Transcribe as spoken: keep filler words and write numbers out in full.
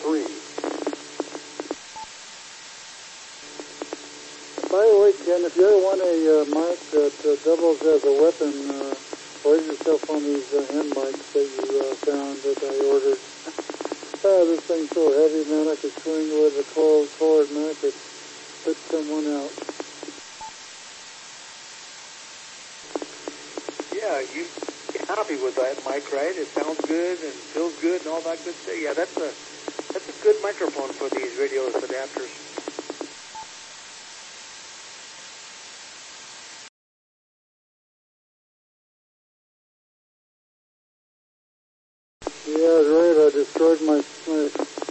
three. By the way, Ken, if you ever want a uh, mic that uh, doubles as a weapon, uh, order yourself one of these uh, hand mics that you uh, found that I ordered. Ah, this thing's so heavy, man, I could swing with a cold cord and I could put someone out. Yeah, you you're happy with that mic, right? It sounds good and feels good and all that good stuff. Yeah, that's a that's a good microphone for these radio adapters. Yeah, right, I destroyed my, my